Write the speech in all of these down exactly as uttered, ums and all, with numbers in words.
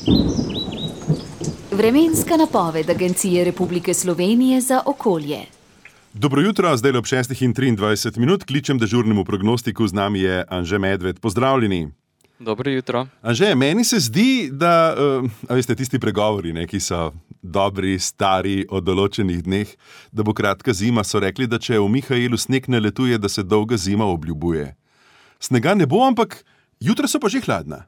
Vremenska napoved Agencije Republike Slovenije za okolje. Dobro jutro, zdaj ob šestih in triindvajset minut kličem dežurnemu prognostiku, z nami je Anže Medved. Pozdravljeni. Dobro jutro. Anže, meni se zdi, da, uh, a veste, tisti pregovori, ne, ki so dobri, stari, o določenih dneh, da bo kratka zima, so rekli, da če v Mihaelu sneg ne letuje, da se dolga zima obljubuje. Snega ne bo, ampak jutra so pa že hladna.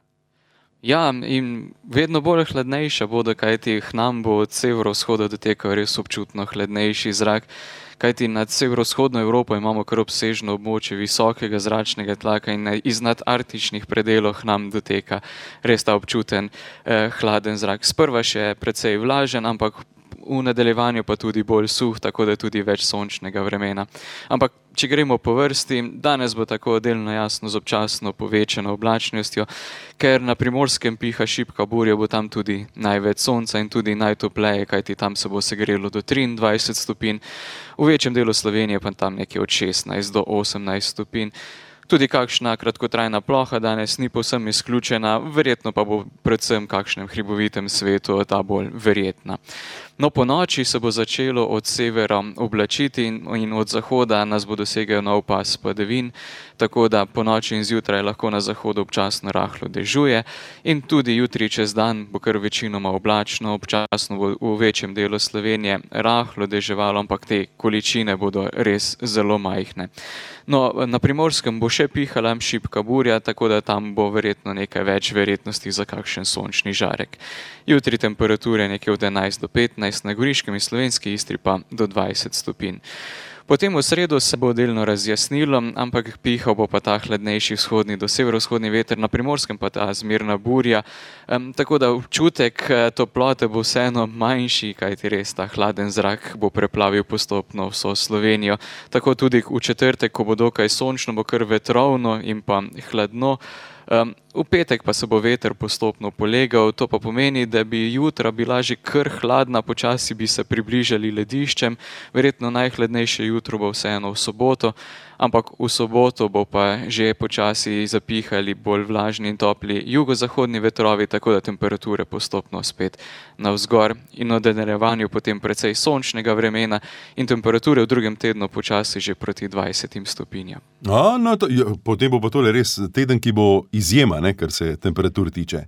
Ja, in vedno bolj hladnejša bodo, kajti k nam bo od severovzhoda dotekal res občutno hladnejši zrak, kajti nad severovzhodno Evropo imamo kar obsežno območje visokega zračnega tlaka in iz nadarktičnih predelov k nam doteka res ta občuten eh, hladen zrak. Sprva še precej vlažen, ampak v nadaljevanju pa tudi bolj suh, tako da tudi več sončnega vremena. Ampak če gremo po vrsti, danes bo tako delno jasno z občasno povečano oblačnostjo, ker na Primorskem piha šibka burja, bo tam tudi največ sonca in tudi najtopleje, kajti tam se bo segrelo do triindvajset stopinj, v večjem delu Slovenije pa tam nekje od šestnajst do osemnajst stopinj. Tudi kakšna kratkotrajna ploha danes ni povsem izključena, verjetno pa bo predvsem kakšnem hribovitem svetu ta bolj verjetna. No, po noči se bo začelo od severa oblačiti in, in od zahoda nas bo dosegel nov pas padavin, tako da po noči in zjutraj lahko na zahodu občasno rahlo dežuje in tudi jutri čez dan bo kar večinoma oblačno, občasno bo v večjem delu Slovenije rahlo deževalo, ampak te količine bodo res zelo majhne. No, na Primorskem bo še pihala šibka burja, tako da tam bo verjetno nekaj več verjetnosti za kakšen sončni žarek. Jutri temperature nekje od enajst do petnajst, na Goriškem in Slovenski Istri pa do dvajset stopinj. Potem v sredo se bo delno razjasnilo, ampak pihal bo pa ta hladnejši vzhodni do severovzhodni veter, na Primorskem pa ta zmerna burja, um, tako da občutek toplote bo vseeno manjši, kajti res ta hladen zrak bo preplavil postopno vso Slovenijo. Tako tudi v četrtek, ko bo dokaj sončno, bo kar vetrovno in pa hladno. Um, v petek pa se bo veter postopno polegal, to pa pomeni, da bi jutra bila že kar hladna, počasi bi se približali lediščem, verjetno najhladnejše jutro bo vseeno v soboto, ampak v soboto bo pa že počasi zapihali bolj vlažni in topli jugozahodni vetrovi, tako da temperature postopno spet navzgor in v nadaljevanju potem precej sončnega vremena in temperature v drugem tednu počasi že proti dvajsetim stopinjam. A, no, to, potem bo pa tole res teden, ki bo izjema, ne, kar se temperatur tiče.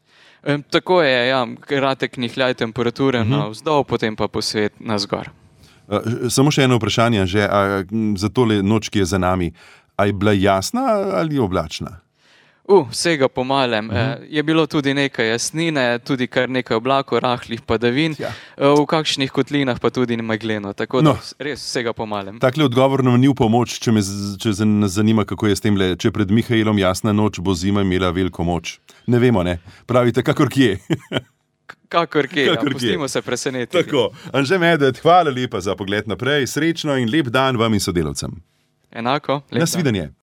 E, tako je, ja, kratek nihljaj temperature uh-huh. navzdol, potem pa posvet navzgor. Uh, samo še eno vprašanje, že, a, za tole noč, ki je za nami. A je bila jasna ali oblačna? Uh, vsega po malem. Uh-huh. E, je bilo tudi nekaj jasnine, tudi kar nekaj oblakov, rahlih padavin, ja. e, v kakšnih kotlinah pa tudi megleno, tako da no. res vsega po malem. Takle odgovor nam ni v pomoč, če me če nas zanima, kako je s tem le. Če pred Mihaelom jasna noč, bo zima imela veliko moč. Ne vemo, ne? Pravite, kakor kje. Kakor kje, kakor ja, pustimo se presenetiti. Tako, Anže Medved, hvala lepa za pogled naprej, srečno in lep dan vam in sodelavcem. Enako, lep dan. Nasvidenje.